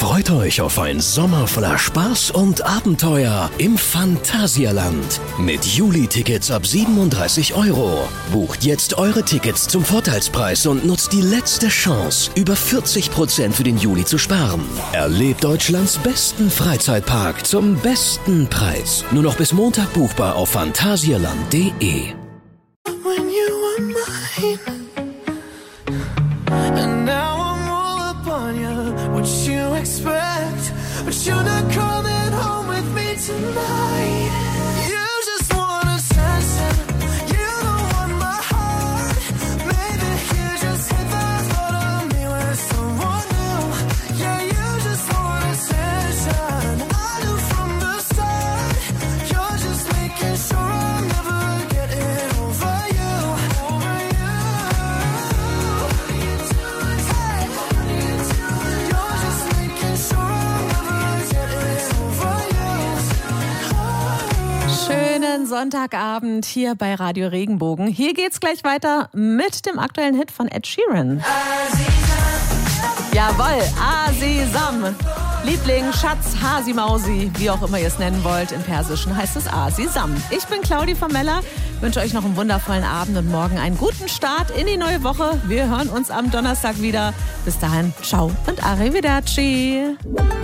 Freut euch auf ein Sommer voller Spaß und Abenteuer im Phantasialand. Mit Juli-Tickets ab 37 €. Bucht jetzt eure Tickets zum Vorteilspreis und nutzt die letzte Chance, über 40% für den Juli zu sparen. Erlebt Deutschlands besten Freizeitpark zum besten Preis. Nur noch bis Montag buchbar auf phantasialand.de. But you're not coming home with me tonight. You just want attention. You don't want my heart. Maybe you just hit that thought of me with someone new. Yeah, you just want attention. I knew from the start. You're just making sure I'm never getting over you. Over you. What are you doing? Hey, what are you doing? You're just making sure I'm never. Schönen Sonntagabend hier bei Radio Regenbogen. Hier geht's gleich weiter mit dem aktuellen Hit von Ed Sheeran. Jawohl, Azizam. Liebling, Schatz, Hasi Mausi, wie auch immer ihr es nennen wollt. Im Persischen heißt es Azizam. Ich bin Claudi von Meller, wünsche euch noch einen wundervollen Abend und morgen einen guten Start in die neue Woche. Wir hören uns am Donnerstag wieder. Bis dahin, ciao und arrivederci.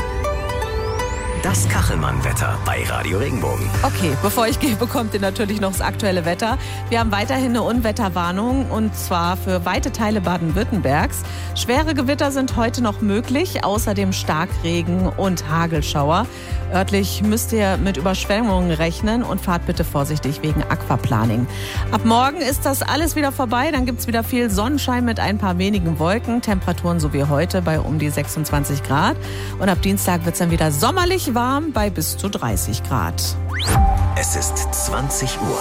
Das Kachelmann-Wetter bei Radio Regenbogen. Okay, bevor ich gehe, bekommt ihr natürlich noch das aktuelle Wetter. Wir haben weiterhin eine Unwetterwarnung und zwar für weite Teile Baden-Württembergs. Schwere Gewitter sind heute noch möglich, außerdem Starkregen und Hagelschauer. Örtlich müsst ihr mit Überschwemmungen rechnen und fahrt bitte vorsichtig wegen Aquaplaning. Ab morgen ist das alles wieder vorbei, dann gibt es wieder viel Sonnenschein mit ein paar wenigen Wolken. Temperaturen so wie heute bei um die 26 Grad. Und ab Dienstag wird es dann wieder sommerlich warm bei bis zu 30 Grad. Es ist 20 Uhr.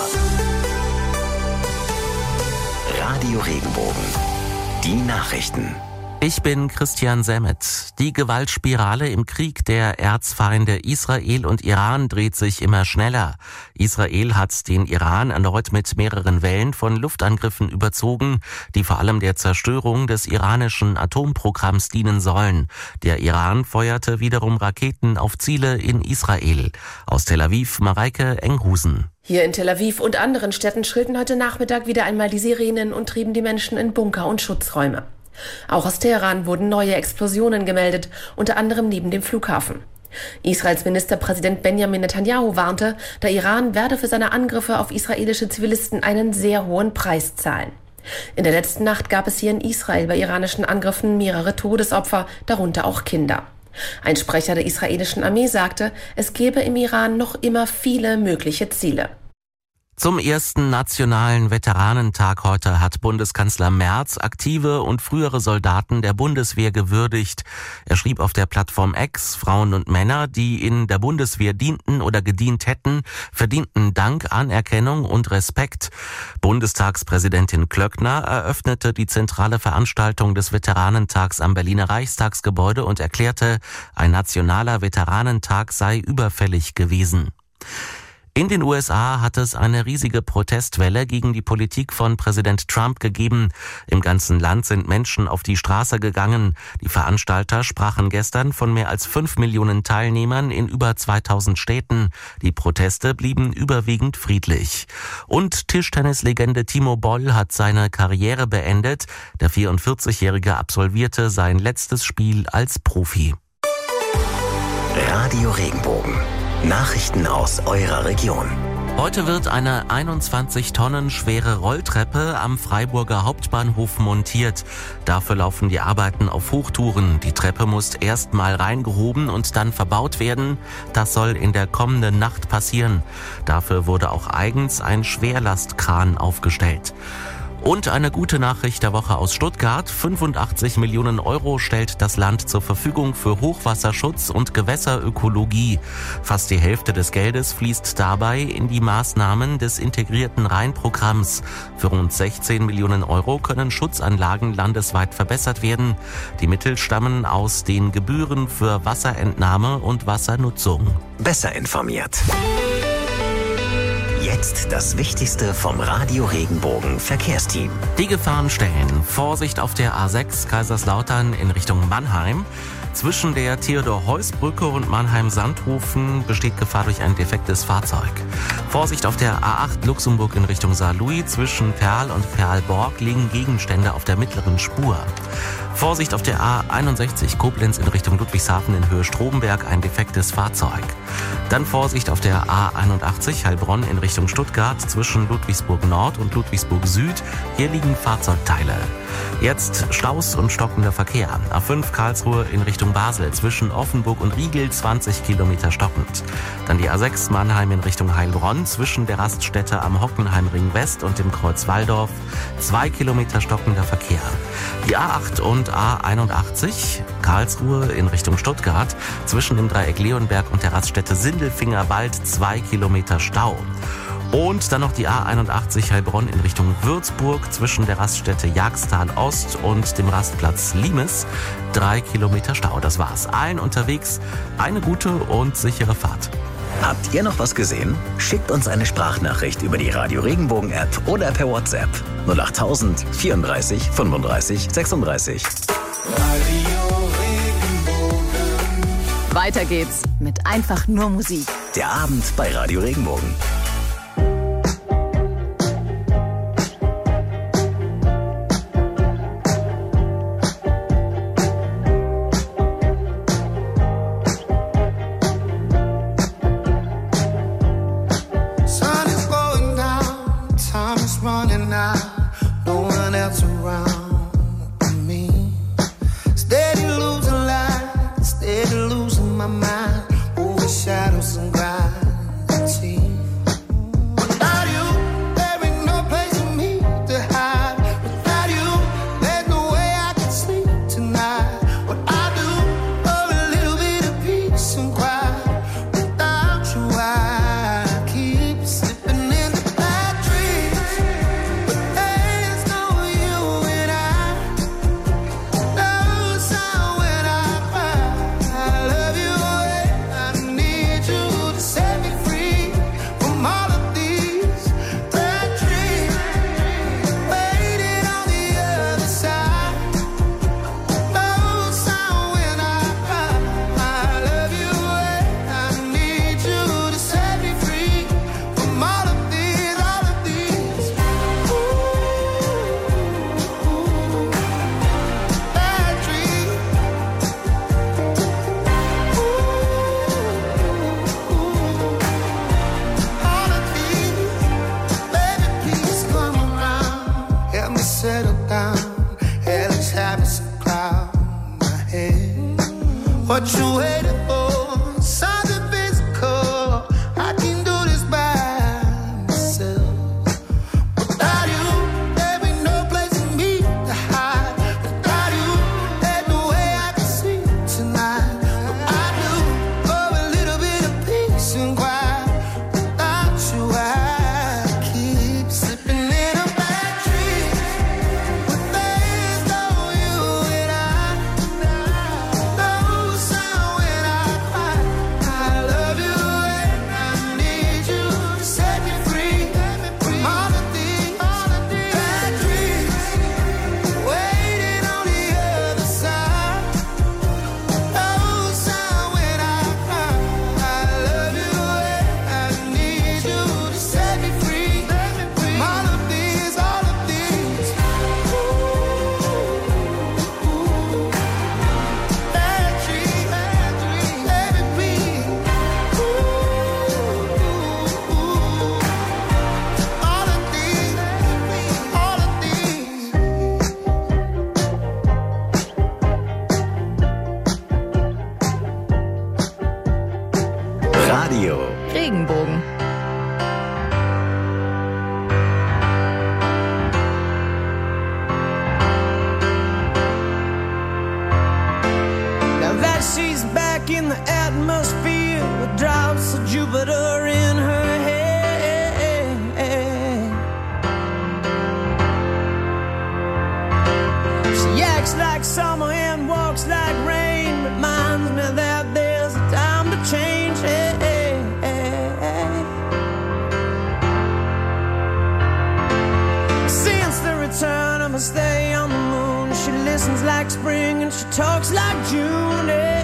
Radio Regenbogen. Die Nachrichten. Ich bin Christian Semmet. Die Gewaltspirale im Krieg der Erzfeinde Israel und Iran dreht sich immer schneller. Israel hat den Iran erneut mit mehreren Wellen von Luftangriffen überzogen, die vor allem der Zerstörung des iranischen Atomprogramms dienen sollen. Der Iran feuerte wiederum Raketen auf Ziele in Israel. Aus Tel Aviv, Mareike Enghusen. Hier in Tel Aviv und anderen Städten schrillten heute Nachmittag wieder einmal die Sirenen und trieben die Menschen in Bunker und Schutzräume. Auch aus Teheran wurden neue Explosionen gemeldet, unter anderem neben dem Flughafen. Israels Ministerpräsident Benjamin Netanyahu warnte, der Iran werde für seine Angriffe auf israelische Zivilisten einen sehr hohen Preis zahlen. In der letzten Nacht gab es hier in Israel bei iranischen Angriffen mehrere Todesopfer, darunter auch Kinder. Ein Sprecher der israelischen Armee sagte, es gebe im Iran noch immer viele mögliche Ziele. Zum ersten nationalen Veteranentag heute hat Bundeskanzler Merz aktive und frühere Soldaten der Bundeswehr gewürdigt. Er schrieb auf der Plattform X, Frauen und Männer, die in der Bundeswehr dienten oder gedient hätten, verdienten Dank, Anerkennung und Respekt. Bundestagspräsidentin Klöckner eröffnete die zentrale Veranstaltung des Veteranentags am Berliner Reichstagsgebäude und erklärte, ein nationaler Veteranentag sei überfällig gewesen. In den USA hat es eine riesige Protestwelle gegen die Politik von Präsident Trump gegeben. Im ganzen Land sind Menschen auf die Straße gegangen. Die Veranstalter sprachen gestern von mehr als 5 Millionen Teilnehmern in über 2000 Städten. Die Proteste blieben überwiegend friedlich. Und Tischtennislegende Timo Boll hat seine Karriere beendet. Der 44-Jährige absolvierte sein letztes Spiel als Profi. Radio Regenbogen. Nachrichten aus eurer Region. Heute wird eine 21 Tonnen schwere Rolltreppe am Freiburger Hauptbahnhof montiert. Dafür laufen die Arbeiten auf Hochtouren. Die Treppe muss erst mal reingehoben und dann verbaut werden. Das soll in der kommenden Nacht passieren. Dafür wurde auch eigens ein Schwerlastkran aufgestellt. Und eine gute Nachricht der Woche aus Stuttgart. 85 Millionen € stellt das Land zur Verfügung für Hochwasserschutz und Gewässerökologie. Fast die Hälfte des Geldes fließt dabei in die Maßnahmen des integrierten Rheinprogramms. Für rund 16 Millionen € können Schutzanlagen landesweit verbessert werden. Die Mittel stammen aus den Gebühren für Wasserentnahme und Wassernutzung. Besser informiert. Jetzt das Wichtigste vom Radio Regenbogen Verkehrsteam. Die Gefahrenstellen. Vorsicht auf der A6 Kaiserslautern in Richtung Mannheim. Zwischen der Theodor-Heuss-Brücke und Mannheim-Sandhofen besteht Gefahr durch ein defektes Fahrzeug. Vorsicht auf der A8 Luxemburg in Richtung Saarlouis. Zwischen Perl und Perlborg liegen Gegenstände auf der mittleren Spur. Vorsicht auf der A61 Koblenz in Richtung Ludwigshafen in Höhe Strobenberg, ein defektes Fahrzeug. Dann Vorsicht auf der A81 Heilbronn in Richtung Stuttgart zwischen Ludwigsburg Nord und Ludwigsburg Süd. Hier liegen Fahrzeugteile. Jetzt Staus und stockender Verkehr. A5 Karlsruhe in Richtung Basel zwischen Offenburg und Riegel 20 Kilometer stockend. Dann die A6 Mannheim in Richtung Heilbronn zwischen der Raststätte am Hockenheimring West und dem Kreuz Walldorf 2 Kilometer stockender Verkehr. Die A8 und A81 Karlsruhe in Richtung Stuttgart zwischen dem Dreieck Leonberg und der Raststätte Sindelfingerwald 2 Kilometer Stau. Und dann noch die A81 Heilbronn in Richtung Würzburg zwischen der Raststätte Jagstal Ost und dem Rastplatz Limes 3 Kilometer Stau. Das war's. Allen unterwegs eine gute und sichere Fahrt. Habt ihr noch was gesehen? Schickt uns eine Sprachnachricht über die Radio Regenbogen App oder per WhatsApp 08000 34 35 36. Radio Regenbogen. Weiter geht's mit einfach nur Musik. Der Abend bei Radio Regenbogen. Sun is going down, time is running out, no one else around but me. Steady losing light, steady losing my mind, over shadows and gravity. Without you, there ain't no place for me to hide. Without you, there's no way I can sleep tonight. What I do for a little bit of peace and quiet. Without you, I keep slipping into bad dreams. But there's no you and I. No sound when I cry. I love you and I need you to set me free from all of these bad dreams. Waiting on the other side. No sound when I cry. I love you and I need you to set me free from all of these, bad dreams. All of these, baby, please come around. Help me settle down. Hell is having some cloud in my head. What you waiting for? Something physical. I can do this by myself. Without you, there ain't no place for me to hide. Without you, there's no way I can sleep tonight. What I do for a little bit of peace and quiet. Without you, I keep slipping in a bad dream. But there's no you and I. No sound when I cry. I love you and I need you to set me free from all of these bad dreams. Waiting on the other side. No sound when I cry. I love you and I need you to set me free from all of these bad dreams. Baby, please. All of these. Radio Regenbogen. Now that she's back in the atmosphere with drops of Jupiter in her head. She acts like summer and walks like rain. Reminds me that there's a time to change. Since the return of her stay on the moon, she listens like spring and she talks like June.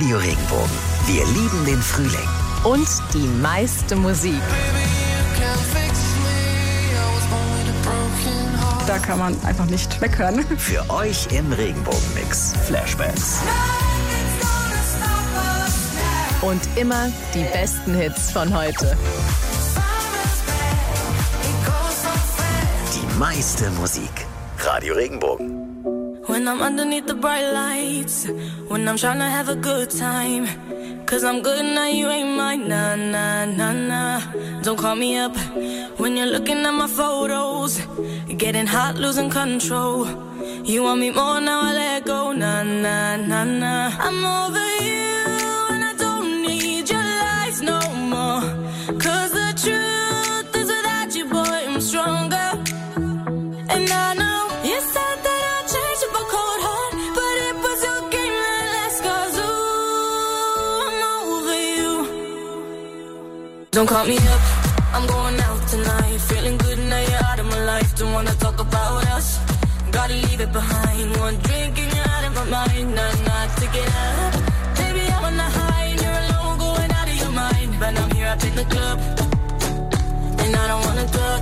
Radio Regenbogen. Wir lieben den Frühling. Und die meiste Musik. Da kann man einfach nicht weghören. Für euch im Regenbogenmix. Flashbacks. Und immer die besten Hits von heute. Die meiste Musik. Radio Regenbogen. When I'm underneath the bright lights, when I'm trying to have a good time, 'cause I'm good now, you ain't mine, nah, nah, nah, nah. Don't call me up when you're looking at my photos, getting hot, losing control. You want me more, now I let go, nah, nah, nah, nah. I'm over you and I don't need your lies no more, 'cause the truth is without you, boy, I'm stronger. And I know you said that I'd change up a cold heart, but it was your game that last, 'cause ooh, I'm over you. Don't call me up, I'm going out tonight, feeling good now you're out of my life. Don't wanna talk about us, gotta leave it behind. One drink and you're out of my mind, nah, take it up. Baby, I'm on the high and you're alone, going out of your mind. But I'm here up in the club, and I don't wanna talk,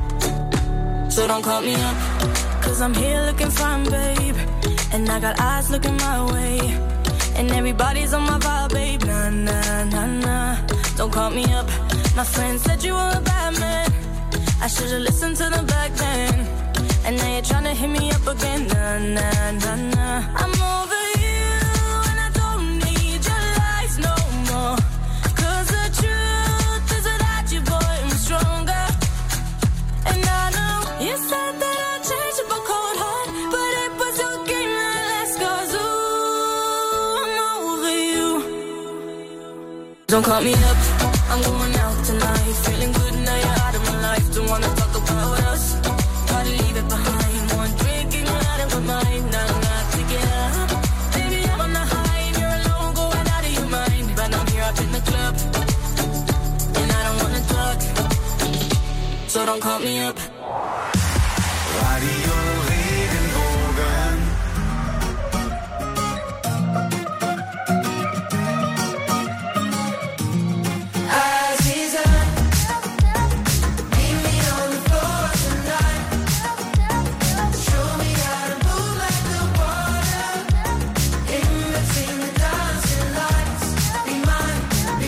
so don't call me up, 'cause I'm here looking fine, babe, and I got eyes looking my way, and everybody's on my vibe, babe, nah, nah, nah, nah. Don't call me up, my friend said you were a bad man, I should've listened to them back then, and now you're tryna hit me up again, nah, nah, nah, nah. I'm over you and I don't need your lies no more, 'cause the truth is without you, boy, I'm stronger. And I know you said that I'd change up a cold heart, but it was your game that last, 'cause ooh, I'm over you. Don't call me up, I'm going out tonight, feeling good now you're out of my life. Don't wanna talk about us, gotta leave it behind. One drink and you're out of my mind, nah, take it up. Baby, I'm on the high and you're alone, going out of your mind. But I'm here up in the club, and I don't wanna talk, so don't call me up. Radio Regenbogen. Aziza, meet me on the floor tonight. Show me how to move like the water. In between the dancing lights. Be mine,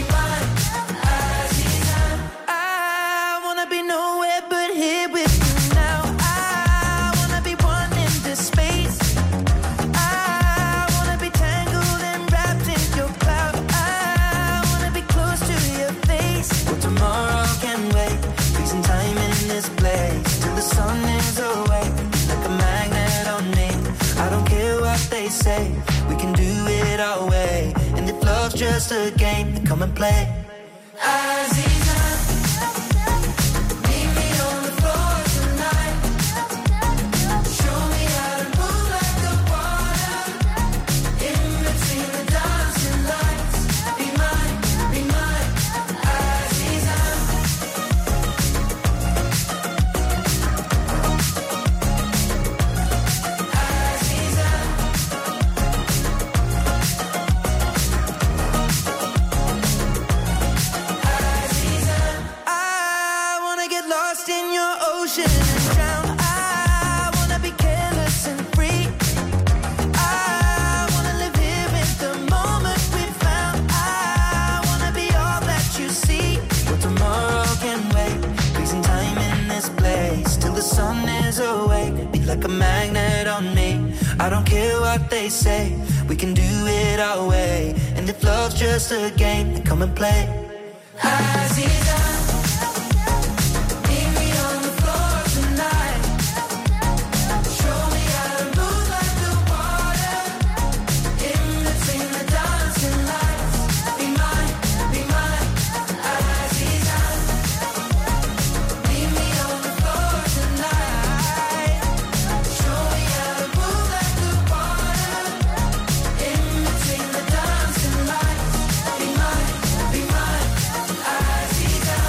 Aziza. I wanna be nowhere but here with you now. I wanna be one in this space. I wanna be tangled and wrapped in your cloud. I wanna be close to your face. Well, tomorrow can wait. Freezing time in this place till the sun is away. Like a magnet on me. I don't care what they say. We can do it our way. And if love's just a game, then come and play. Aziza, meet me on the floor tonight. Show me how to move like the water. In between the dancing lights. Be mine, Aziza. Aziza. Aziza. I wanna get lost in your ocean and drown. I wanna be careless and free. I wanna live here in the moment we found. I wanna be all that you see. Well, tomorrow can wait. Freezing time in this place till the sun is awake. Be like a magnet on me. I don't care what they say. We can do it our way. And if love's just a game, then come and play. Aziza, meet me on the floor tonight. Show me how to move like the water. In between the dancing lights. Be mine, Aziza. Meet me on the floor tonight. Show me how to move like the water. In between the dancing lights. Be mine, Aziza.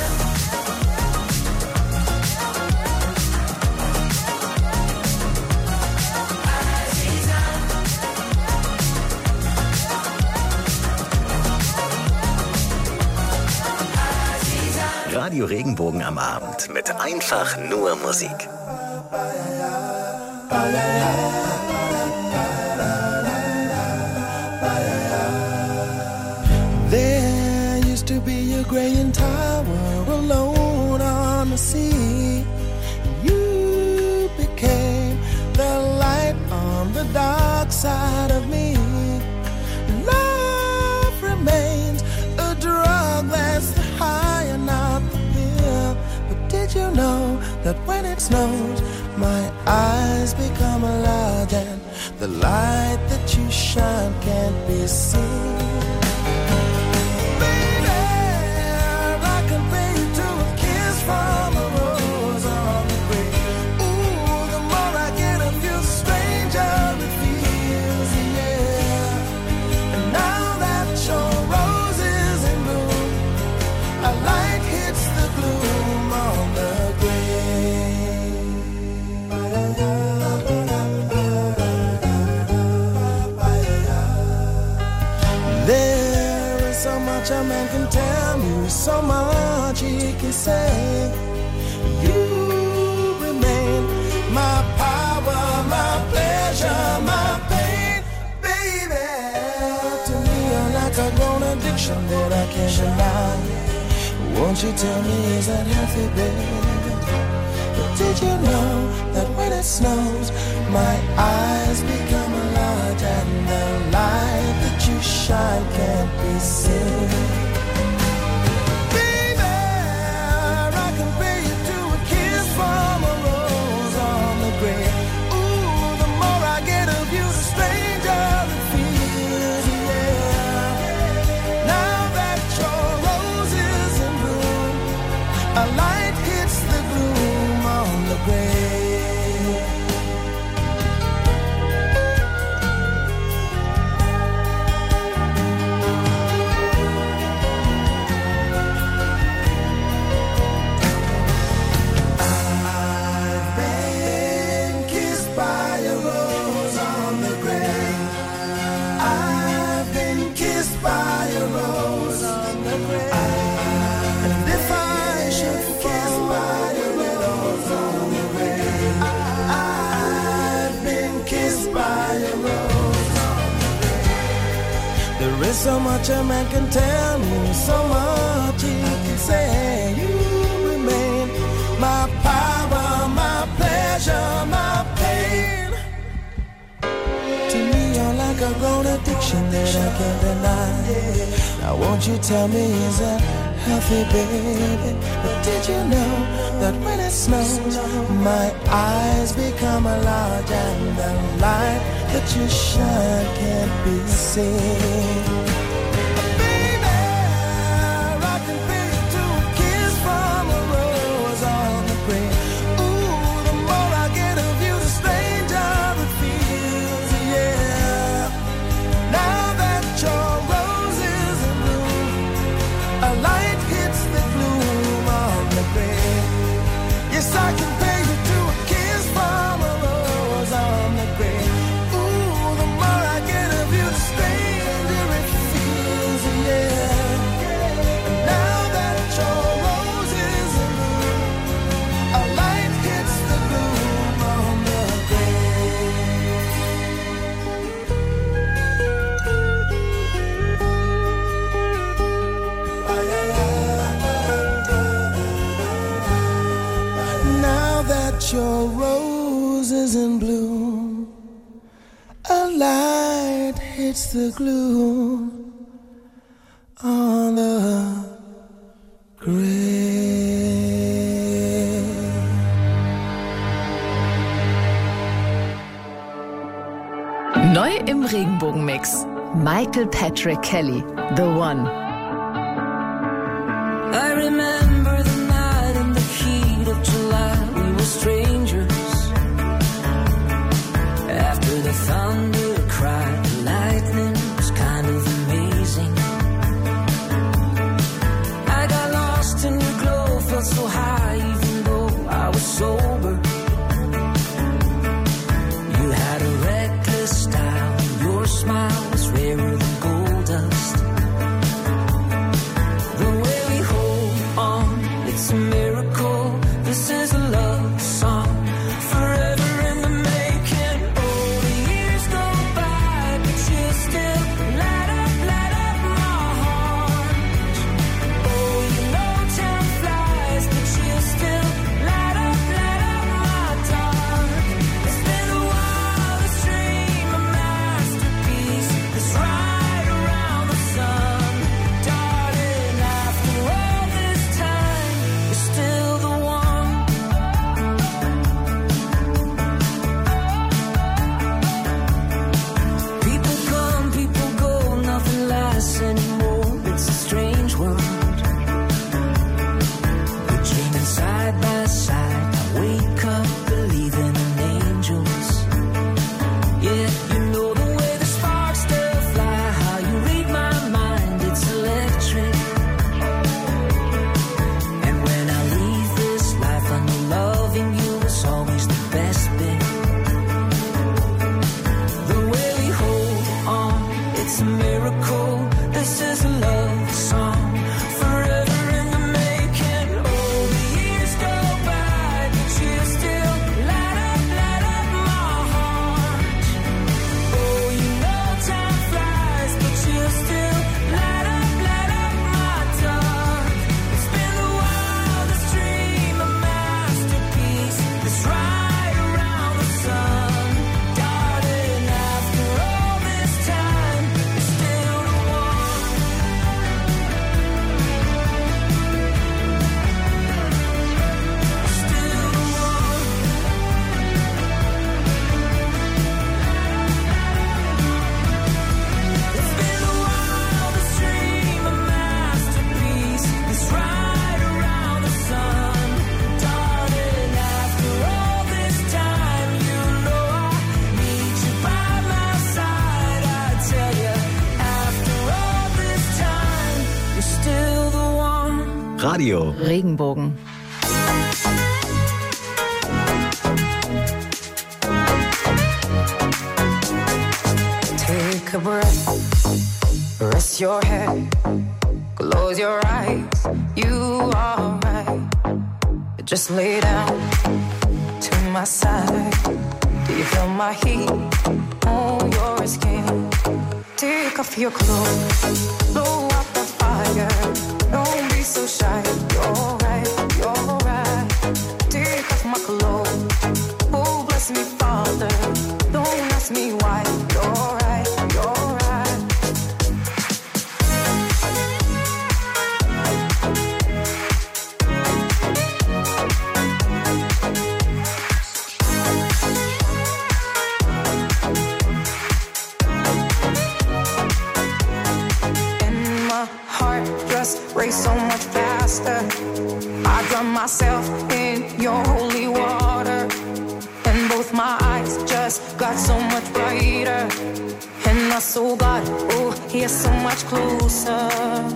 Radio Regenbogen am Abend mit einfach nur Musik. There used to be a graying tower alone on the sea. You became the light on the dark side of me. Love remains a drug that's the high and not the pill. But did you know that when it snows, my eyes become large and the light that you shine can't be seen? From a rose on the grave. Ooh, the more I get of you, the stranger it feels, yeah. And now that your rose is in bloom, a light hits the gloom on the grave. There is so much a man can tell you, so much he can say. You remain my power, my pleasure, my pain, baby. To me you're like a grown addiction that I can't deny. Won't you tell me, is that healthy, baby? But did you know that when it snows, my eyes become large and the light that you shine can't be seen? From a rose on the grave. Ooh, the more I get of you, the stranger it feels, yeah. Now that your rose is in bloom, a light hits the gloom on the grave. There is so much a man can tell you, so much he can say. You remain my power, my pleasure, my pain. To me you're like a grown addiction that I can't deny. Now won't you tell me, is that healthy, baby? But did you know that when it snows, my eyes become large and the light that you shine can't be seen? Yes, I can pay you to a kiss from a rose on the grave. Ooh, the more I get of you, the stranger it feels, yeah. And now that your rose is in bloom, a light hits the gloom on the your rose is in bloom, a light hits the gloom on the grave. Neu im Regenbogenmix. Michael Patrick Kelly, The One. I remember the night in the heat of July. We were strangers. After the thunder cried, the lightning was kind of amazing. I got lost in your glow, felt so high even though I was sober. You had a reckless style, your smile was rarer than gold dust. Radio Regenbogen. Take a breath, rest your head, close your eyes, you are right. Just lay down to my side. Do you feel my heat on your skin? Take off your clothes, blow out the fire. Don't be so shy, you're right, you're right. Take off my clothes, oh bless me Father. Don't ask me why, you're right, you're right. Race so much faster. I drown myself in your holy water, and both my eyes just got so much brighter. And I saw God, oh, He's so much closer.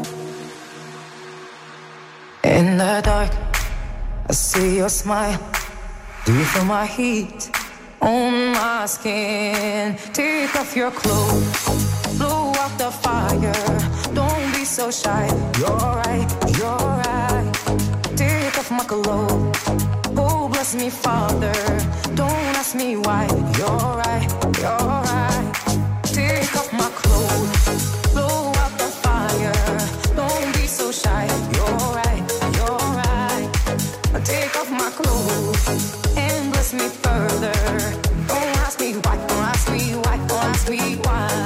In the dark, I see your smile. Do you feel my heat on my skin? Take off your clothes, blow out the fire. Don't be so shy, you're right, you're right. Take off my clothes, oh bless me Father. Don't ask me why, you're right, you're right. Take off my clothes, blow out the fire. Don't be so shy, you're right, you're right. Take off my clothes and bless me further. Don't ask me why, don't ask me why, don't ask me why.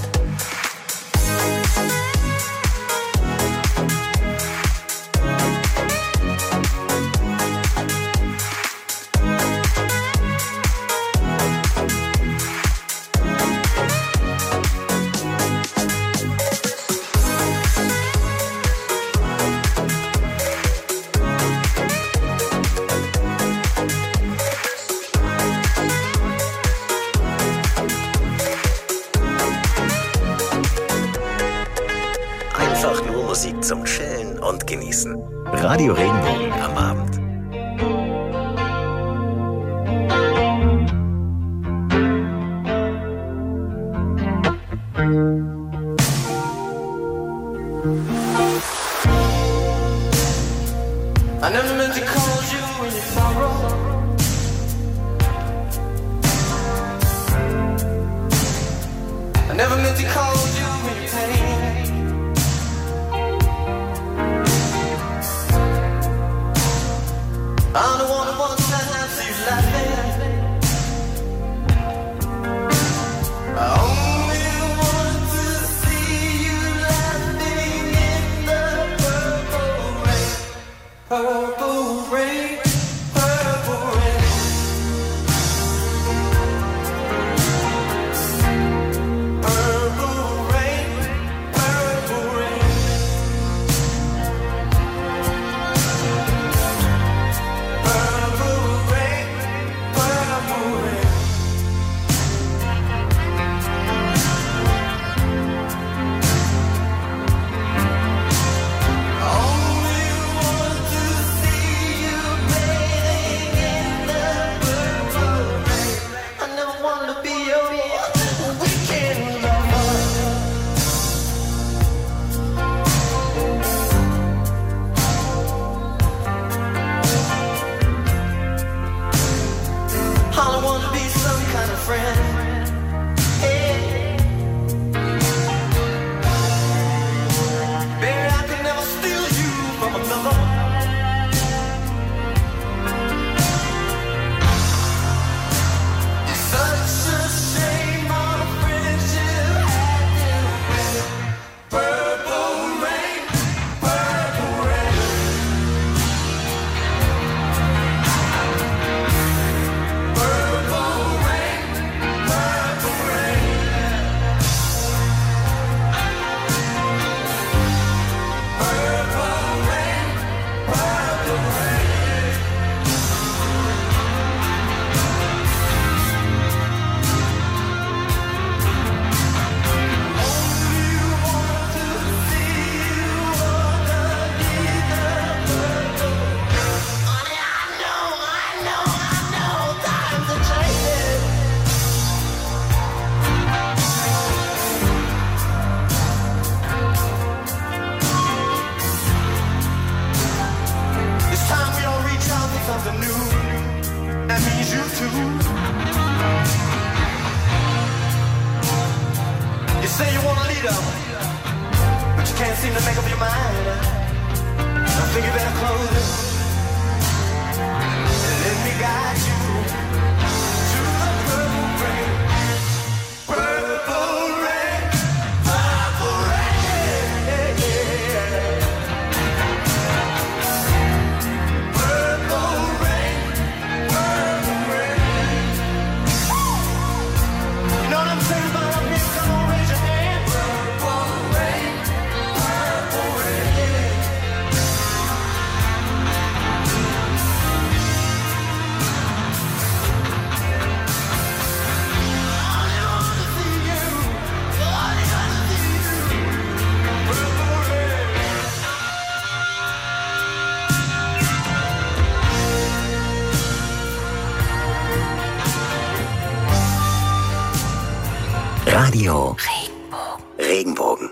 Musik zum Chillen und Genießen. Radio Regenbogen am Abend. I never meant to call you in your sorrow. I never meant to call you in your pain. something new. That means you too. You say you want a leader, but you can't seem to make up your mind. I think you better close it and let me guide you to the purple rain. Purple rain, purple rain, yeah, yeah. Purple rain, purple rain. You know what I'm saying about up here? Come on, raise your hand. Purple rain, purple rain. Radio Regenbogen.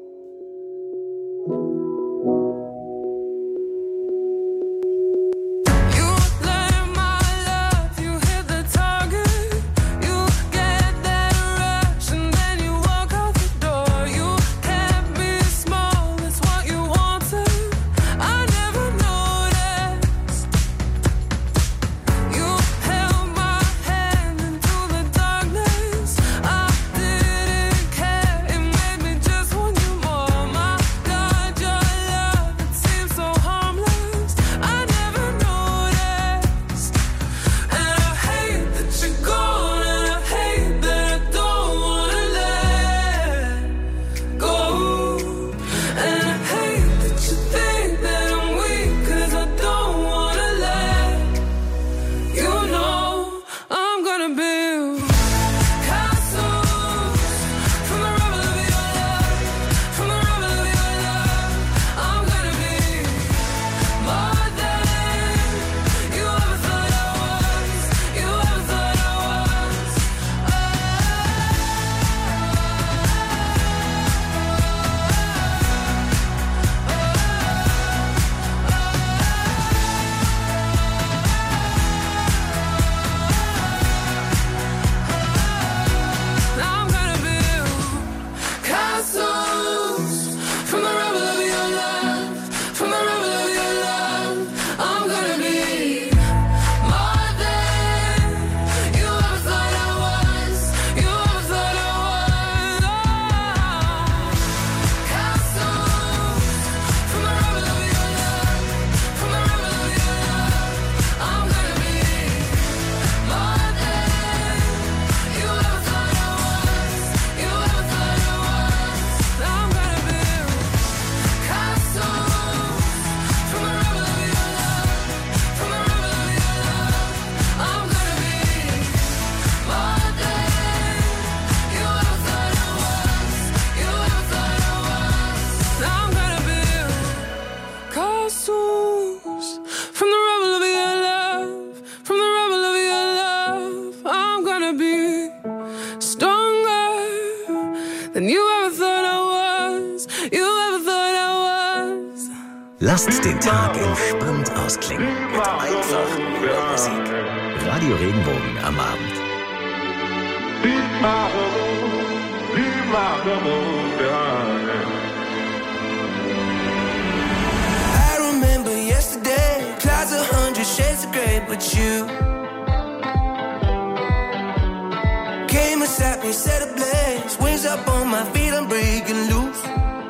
Lasst den Tag entspannt ausklingen mit einfach nur Musik. Radio Regenbogen am Abend. I remember yesterday, clouds 100 shades of grey, but you came and sat me, set ablaze, wings up on my feet, I'm breaking loose.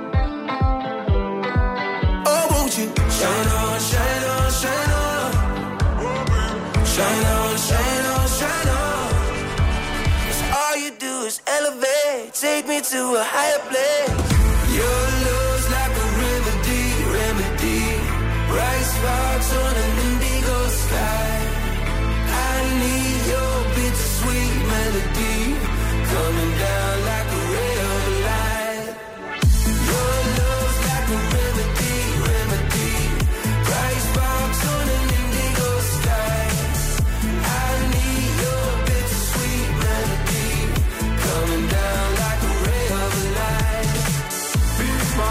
Shine on, shine on, shine on. Shine on, shine on, shine on. 'Cause all you do is elevate, take me to a higher place. Your love's like a remedy, remedy. Bright sparks on an indigo sky. I need your bittersweet melody coming down like a ray of light. Your love's like a remedy, remedy. Bright sparks on an indigo sky. I need your bittersweet melody coming down like a ray of light.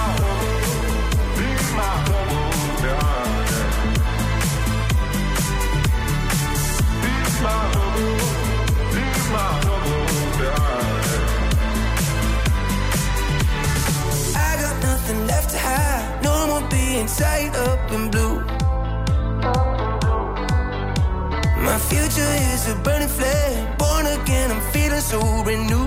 My future is a burning flame. Born again, I'm feeling so brand new.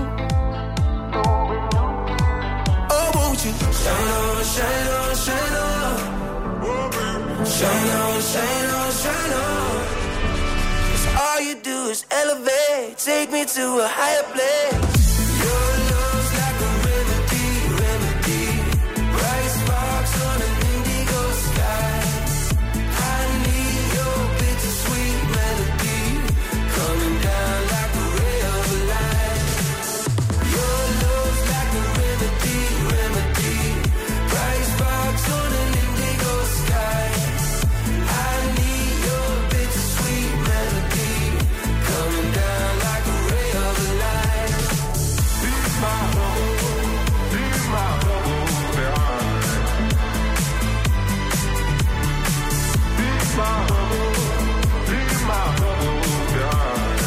Oh, won't you shine on, shine on, shine on. Shine on, shine on, shine on. 'Cause all you do is elevate. Take me to a higher place. Your love's like a remedy, remedy. Bright sparks on an indigo sky. I need your bittersweet melody coming down like a ray of light. Your love's like a remedy, remedy. Bright sparks on an indigo sky. I need your bittersweet melody coming down like a ray of light. Be my home, be my home behind. Be my home, be my home behind.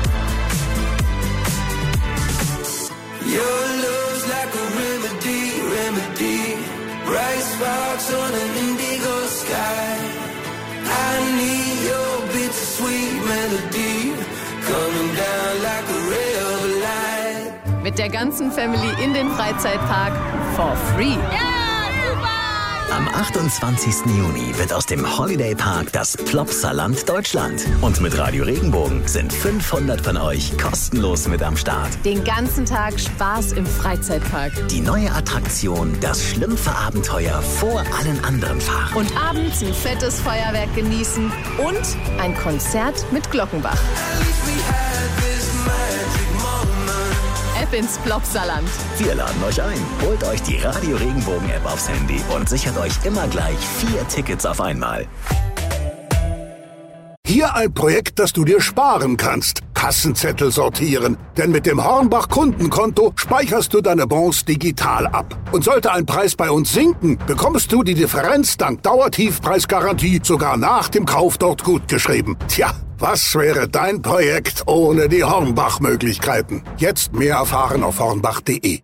Your love's like a remedy, remedy. Bright sparks on an indigo sky. I need your bittersweet melody coming down like a ray of light. Mit der ganzen Family in den Freizeitpark for free. Am 28. Juni wird aus dem Holiday Park das Plopsaland Deutschland. Und mit Radio Regenbogen sind 500 von euch kostenlos mit am Start. Den ganzen Tag Spaß im Freizeitpark. Die neue Attraktion, das Schlümpfe-Abenteuer vor allen anderen Fahrern. Und abends ein fettes Feuerwerk genießen und ein Konzert mit Glockenbach. Ab ins Plopsaland. Wir laden euch ein. Holt euch die Radio Regenbogen App aufs Handy und sichert euch immer gleich 4 Tickets auf einmal. Hier ein Projekt, das du dir sparen kannst. Kassenzettel sortieren. Denn mit dem Hornbach Kundenkonto speicherst du deine Bons digital ab. Und sollte ein Preis bei uns sinken, bekommst du die Differenz dank Dauertiefpreisgarantie sogar nach dem Kauf dort gutgeschrieben. Tja, was wäre dein Projekt ohne die Hornbach-Möglichkeiten? Jetzt mehr erfahren auf hornbach.de.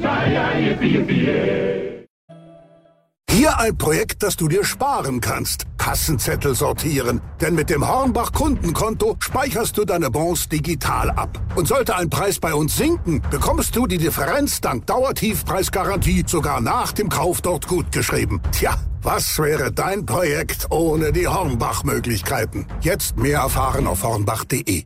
Hier ein Projekt, das du dir sparen kannst. Kassenzettel sortieren. Denn mit dem Hornbach Kundenkonto speicherst du deine Bons digital ab. Und sollte ein Preis bei uns sinken, bekommst du die Differenz dank Dauertiefpreisgarantie sogar nach dem Kauf dort gutgeschrieben. Tja, was wäre dein Projekt ohne die Hornbach-Möglichkeiten? Jetzt mehr erfahren auf hornbach.de.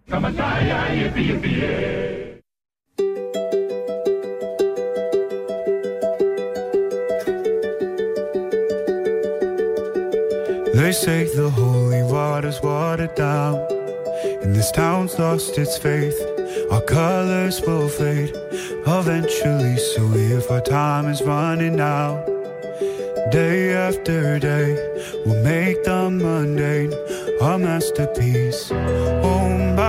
They say the holy water's watered down, and this town's lost its faith. Our colors will fade eventually, so if our time is running out, day after day, we'll make the mundane a masterpiece. Oh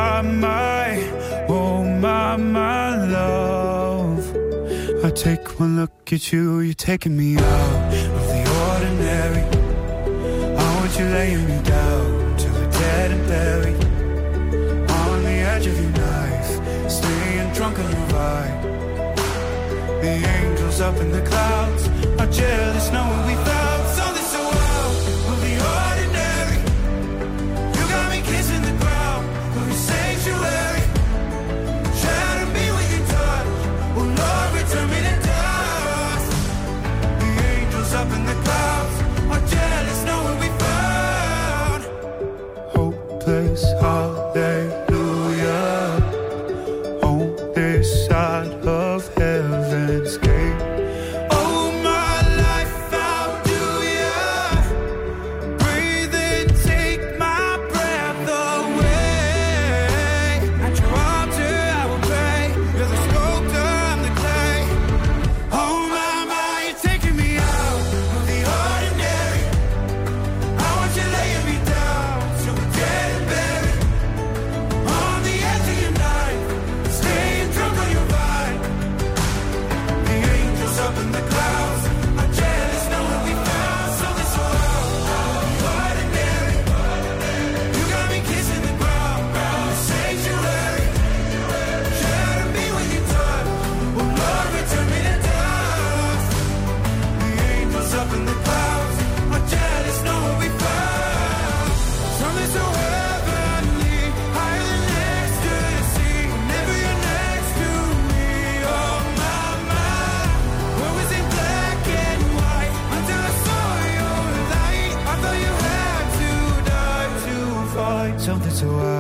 my love, I take one look at you, you're taking me out of the ordinary. You're laying me down till we're dead and buried on the edge of your knife, staying drunk on your ride. The angels up in the clouds are jealous knowing we found something so wild of the ordinary. You got me kissing the ground of your sanctuary. Shatter me with your touch, oh Lord, return me to dust. The angels up in the clouds are jealous knowing we found hopeless hallelujah on this side of heaven's gate. Oh, my life, how do ya breathe and take my breath away? At your altar I will pray. You're the sculptor, I'm the clay. Oh my, you're taking me out of the ordinary. I want you laying me down till we're dead and buried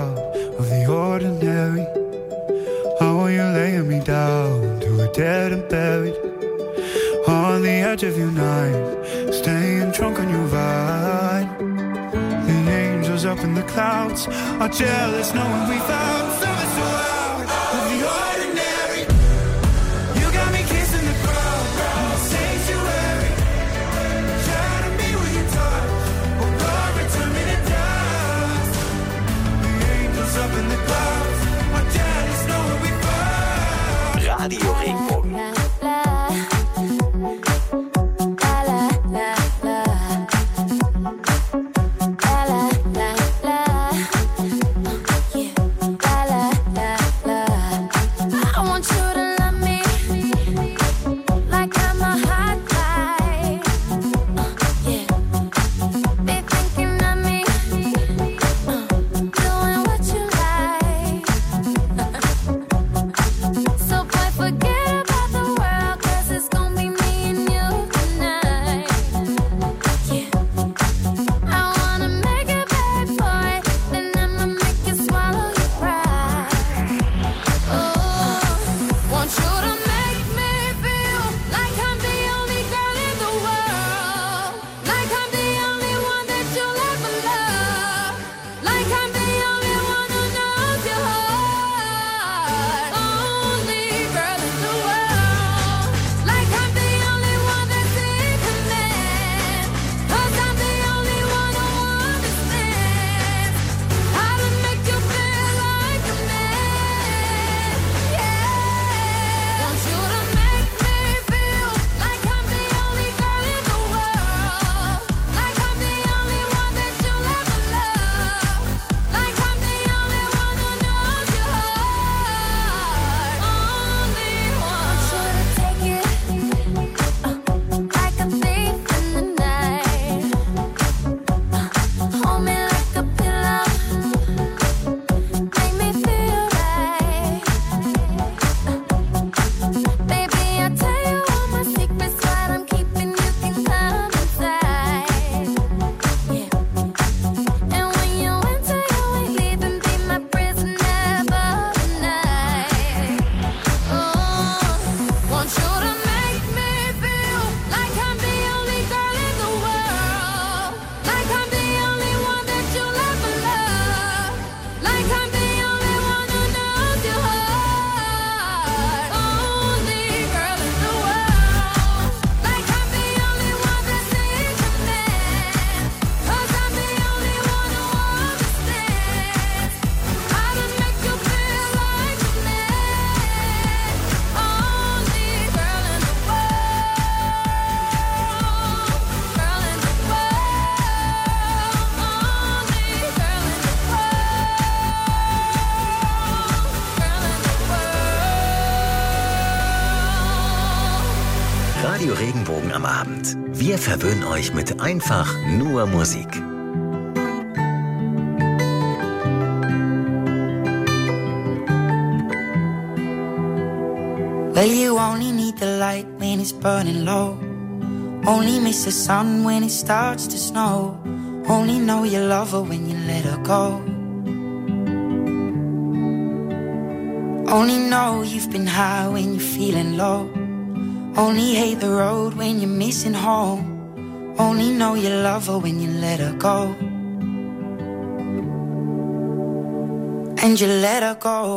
out of the ordinary. How are you laying me down to a dead and buried on the edge of your night, staying drunk on your vine. The angels up in the clouds are jealous knowing we found something so out of the ordinary. You got me kissing the crowd in the sanctuary. Shatter me with your touch, oh God, return me to dust. The angels up in the clouds are jealous knowing we found Radio Regenbogen. Radio Regenbogen am Abend. Wir verwöhnen euch mit einfach nur Musik. Well, you only need the light when it's burning low. Only miss the sun when it starts to snow. Only know you love her when you let her go. Only know you've been high when you're feeling low. Only hate the road when you're missing home. Only know you love her when you let her go. And you let her go.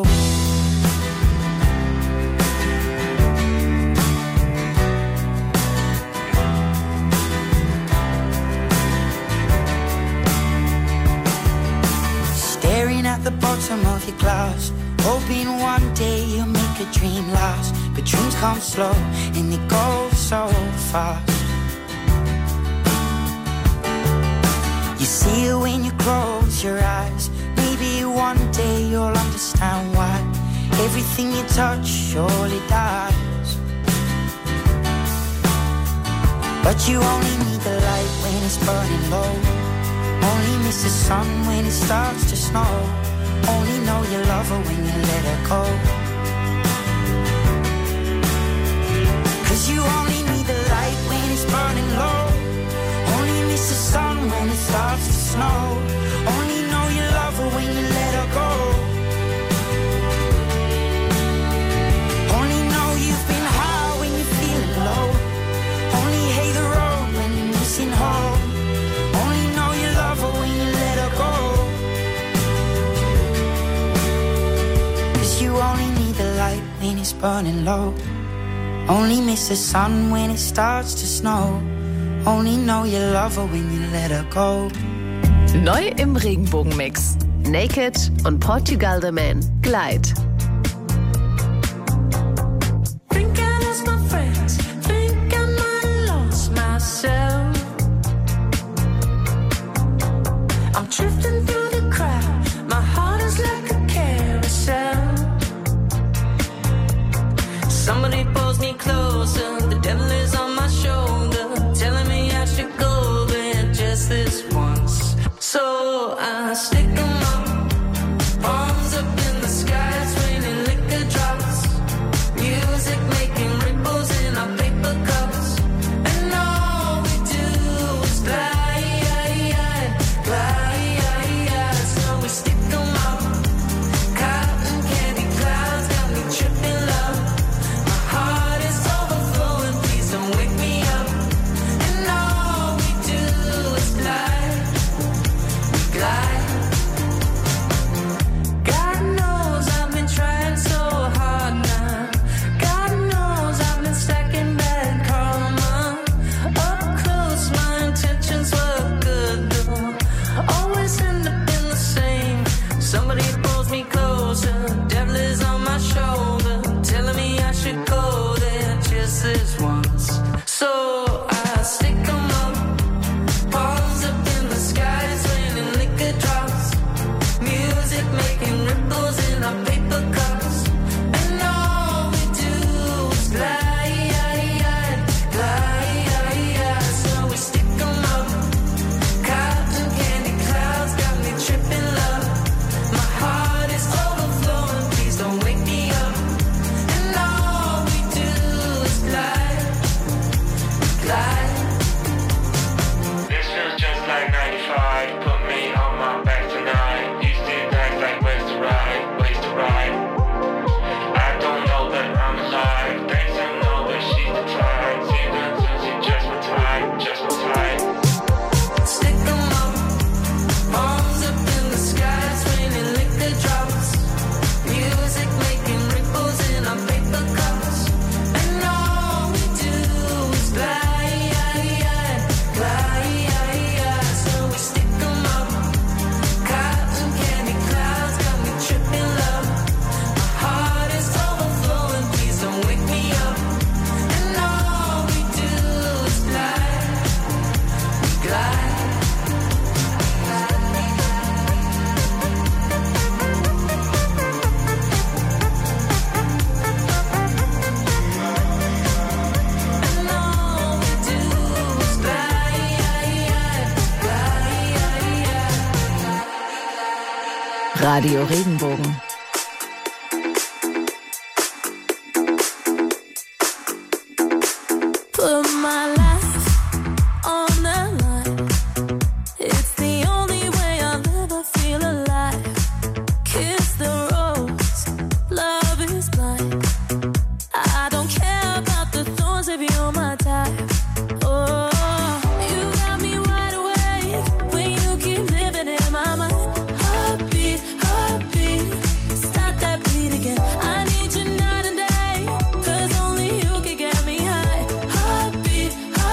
Staring at the bottom of your glass, hoping one day you'll make a dream last. But dreams come slow and they go so fast. You see it when you close your eyes. Maybe one day you'll understand why everything you touch surely dies. But you only need the light when it's burning low. Only miss the sun when it starts to snow. Only know you love her when you let her go. Cause you only need the light when it's burning low. Only miss the sun when it starts to snow. Only know you love her when you let her go. light when it's burning low. Only miss the sun when it starts to snow. Only know you love her when you let her go. Neu im Regenbogenmix. Naked und Portugal the Man. Glide. I'm drifting through the crowd. My heart is like a carousel. Somebody pulls me closer. The devil is on my shoulder, telling me I should go there just this once. So I stick 'em up, palms up in the sky. It's raining liquor drops, music making ripples in our paper cups, and all we do is glide, glide. So we stick 'em up, cotton candy clouds got me tripping love. My heart is overflowing, please don't wake me up. And all we do is glide, we glide. God knows I've been trying so hard now. God knows I've been stacking bad karma. Up close, my intentions were good though. Always end up in the same. Somebody pulls me closer. Devil is on my shoulder, telling me I should go there just this once. So I stick 'em up, palms up in the sky. It's raining liquor drops, music making ripples in our paper cups, and all we do is glide, glide. So we stick 'em up, cotton candy clouds got me tripping love. My heart is overflowing, please don't wake me up. And all we do is glide, glide. This feels just like 95. Put me on my back tonight. Used to act like ways to ride, ways to ride. I don't know that I'm alive. Thanks, I know that she's the type. See that she just retired, just retired. Stick 'em up, palms up in the sky. It's raining liquor drops, music making ripples in our paper cups, and all we do is glide, glide. So we stick 'em up, cotton candy clouds got me tripping love. My heart is overflowing, please don't wake me up. And all we do is glide, glide. And all we do is glide, glide. Radio Regenbogen. Put my life on the line. It's the only way I'll ever feel alive. Kiss the rose, love is blind. I don't care about the thorns if you're my type. Oh, you got me wide awake when you keep living in my mind. Heartbeat, heartbeat, stop that beat again. I need you night and day, 'cause only you can get me high. Heartbeat,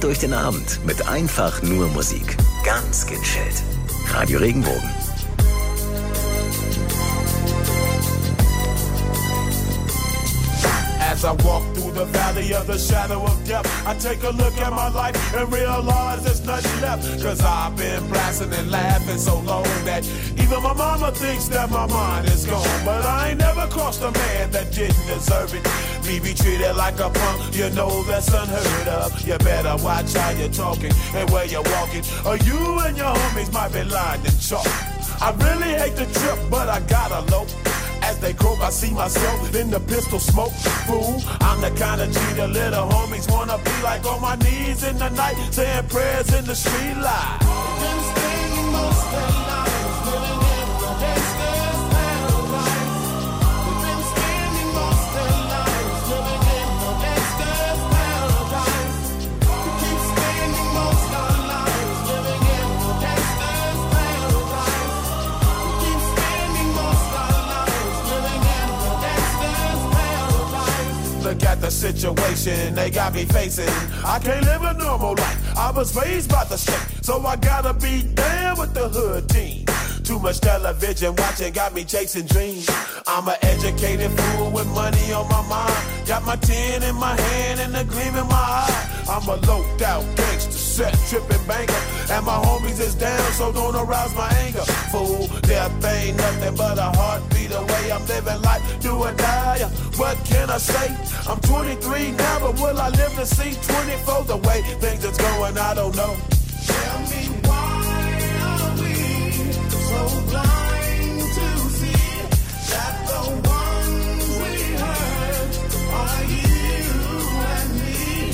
durch den Abend mit einfach nur Musik. Ganz gechillt. Radio Regenbogen. As I walk through the valley of the shadow of death, I take a look at my life and realize there's nothing left. Cause I've been blasting and laughing so long that even my mama thinks that my mind is gone. But I ain't never crossed a man that didn't deserve it. Me be treated like a punk, you know that's unheard of. You better watch how you're talking and where you're walking, or you and your homies might be lined in chalk. I really hate the trip, but I gotta low. As they croak, I see myself in the pistol smoke. Fool, I'm the kind of G the little homies wanna be like, on my knees in the night, saying prayers in the street light. Been staying most of their lives, living in the gangster's paradise. We've been spending most of their lives, living in the gangster's paradise. We keep spending most of our lives, living in the gangster's paradise. We keep spending most of our lives. Look at the situation they got me facing. I can't live a normal life. I was raised by the state, so I gotta be down with the hood team. Too much television watching got me chasing dreams. I'm an educated fool with money on my mind. Got my 10 in my hand and a gleam in my eye. I'm a loped out gangster, set tripping banker, and my homies is down, so don't arouse my anger. Fool, death ain't nothing but a heartbeat away. I'm living life, do or die. What can I say? I'm 23 now, but will I live to see 24? The way things is going, I don't know. Tell me why are we so blind to see that the ones we hurt are you and me?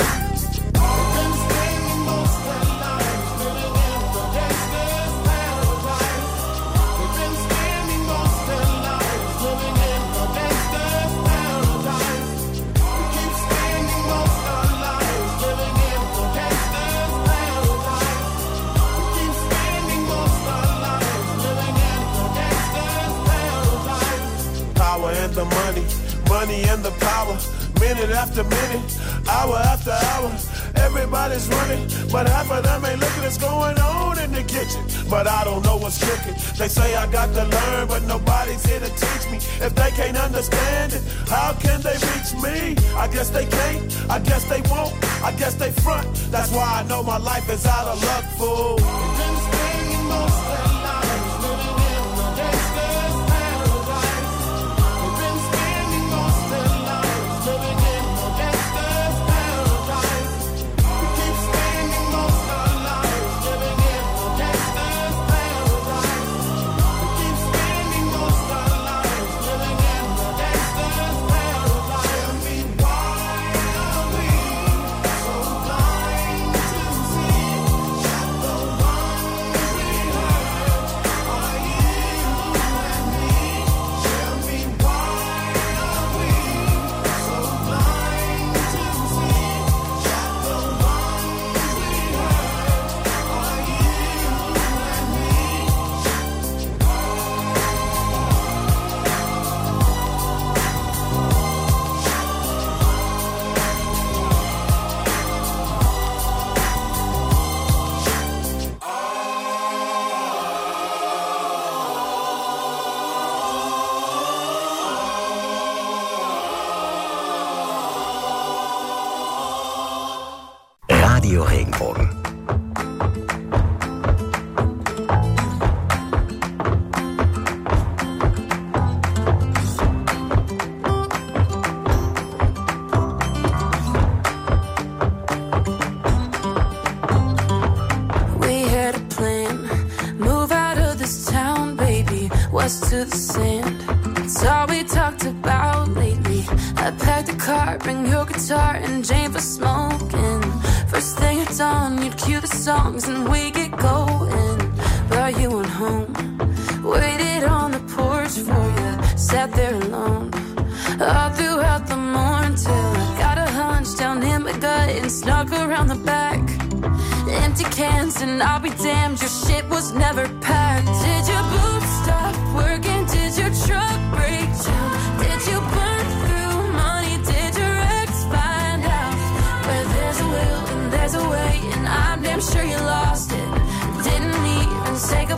We've been spending most of our lives living in the gangster's paradise. We've been spending most of our lives living in the gangster's paradise. We keep spending most of our lives living in the gangster's paradise. We keep spending most of our lives living in the gangster's paradise. Power and the money, money and the power. Minute after minute, hour after hour, everybody's running, but half of them ain't looking what's going on in the kitchen. But I don't know what's cooking. They say I got to learn, but nobody's here to teach me. If they can't understand it, how can they reach me? I guess they can't, I guess they won't, I guess they front. That's why I know my life is out of luck, fool. We've been spending most of our lives living in the gangster's paradise. We've been spending most of our lives living in the gangster's paradise. We keep spending most of our lives living in the gangster's paradise. We keep spending most of our lives living in the gangster's paradise. Tell me why are we so blind to see that the ones we hurt are you and me? Tell me why are we so blind to see that the ones we hurt are you and me? Radio Regenbogen. We had a plan, move out of this town, baby, west to the sand. It's all we talked about lately. I packed a car, bring your guitar and Jane for smoking. First thing at dawn, you'd cue the songs and we get going. But you went home, waited on the porch for you, sat there alone. All throughout the morning till I got a hunch down in my gut and snuck around the back. Empty cans and I'll be damned, your shit was never packed. Did your boots stop working? Did your truck break down? Did you burn through money? Did your ex find out? Where there's a will and there's a way.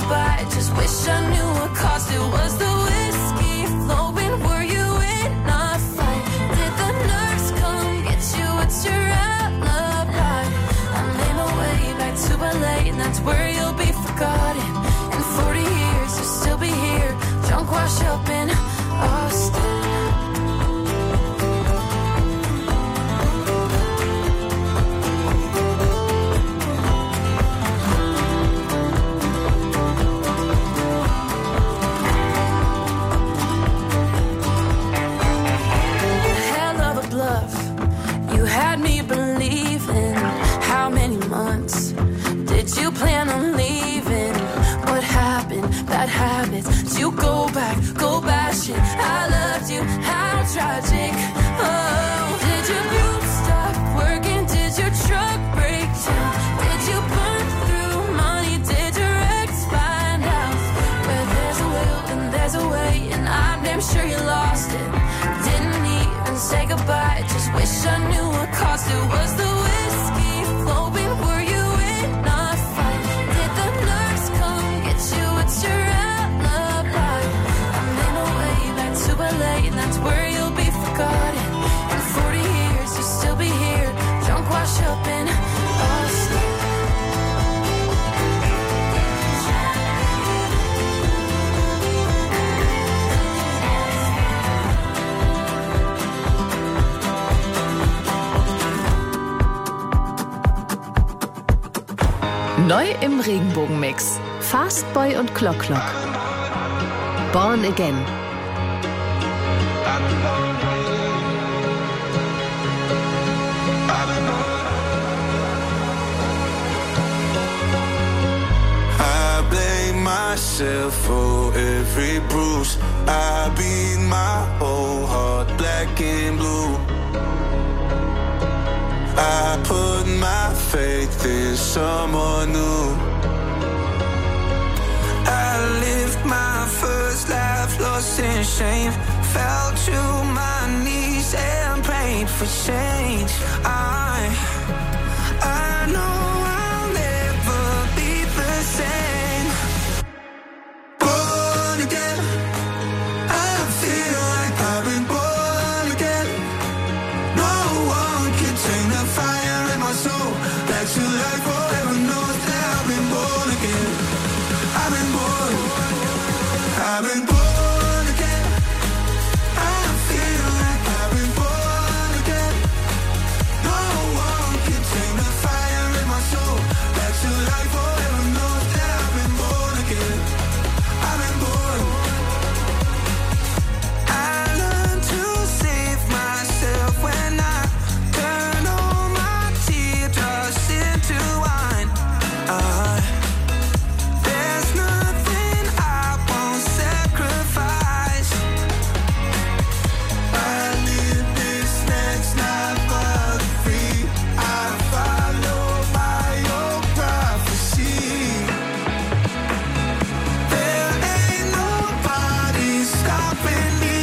goodbye. Just wish I knew what caused it. Was the whiskey flowing? Were you in a fight? Did the nurse come get you? It's your alibi. I made my way back to LA, and that's where you'll be forgotten. In 40 years, you'll still be here, drunk, washed up in Austin. Had me believing. How many months did you plan on leaving? What happened? Bad habits. Did you go bashing? I loved you. How tragic. Oh, did your group stop working? Did your truck break down? Did you burn through money? Did your ex find out? Where there's a will and there's a way, and I'm damn sure you lost it. Didn't even say goodbye. Just wish I knew what caused it. Was the whiskey flowing? Were you in a fight? Did the nurse come get you? It's your alibi. I made my way back to LA, and that's where you'll be forgotten. In 40 years, you'll still be here, drunk, washed up in Austin. Neu im Regenbogenmix. Fastboy und Clock Clock. Born Again. I blame myself for every bruise. I beat my whole heart black and blue. I put my faith in someone new. I lived my first life lost in shame. Fell to my knees and prayed for change. I know I'll never be the same. Born again, I feel like I've been born again. No one can take the fire in my soul back to life forever. Knows that I've been born again. I've been born. I've been born again. I feel like I've been born again. No one can take the fire in my soul back to life forever. Knows that I've been born again. I've been born. I learned to save myself when I turn all my teardrops into wine. There's nothing I won't sacrifice. I live this next life for free. I follow by your prophecy. There ain't nobody stopping me.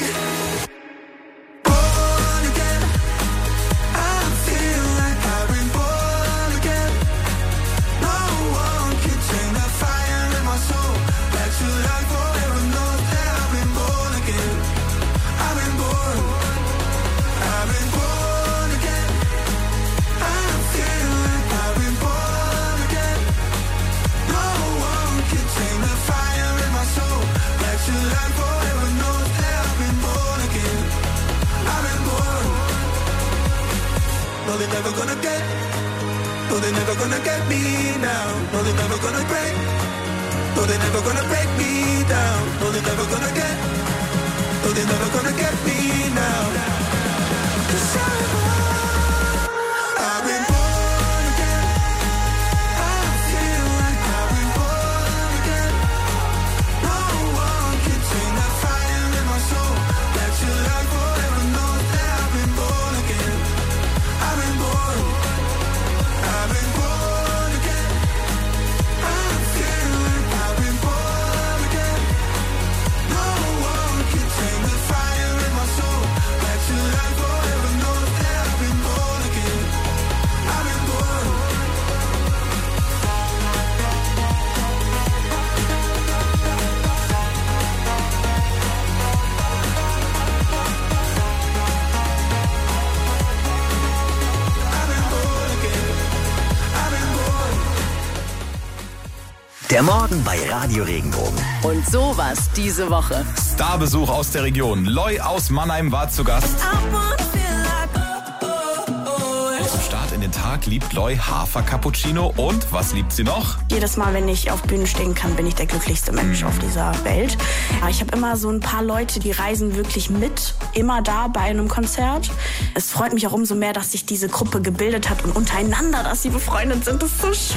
Born again, I feel like I've been born again. No one can take the fire in my soul back to life forever. Knows that I've been born again. I've been born. I've been born again. I feel like I've been born again. No one can take the fire in my soul back to life forever. Knows that I've been born again. I've been born. No, they're never gonna get. No, they're never gonna get me now. No, they're never gonna break. No, they're never gonna break me down. No, they're never gonna get. No, they're never gonna get me now. 'Cause I've been born again. I feel like I've been born again. No one can take the fire in my soul back to life forever. Knows that I've been born again. I've been born. I've been born again. I feel like I've been born again. No one can take the fire Der Morgen bei Radio Regenbogen. Und sowas diese Woche. Starbesuch aus der Region. Loi aus Mannheim war zu Gast. Und zum Start in den Tag liebt Loi Hafer-Cappuccino. Und was liebt sie noch? Jedes Mal, wenn ich auf Bühnen stehen kann, bin ich der glücklichste Mensch auf dieser Welt. Ich habe immer so ein paar Leute, die reisen wirklich mit, immer da bei einem Konzert. Es freut mich auch umso mehr, dass sich diese Gruppe gebildet hat und untereinander, dass sie befreundet sind. Das ist so schön.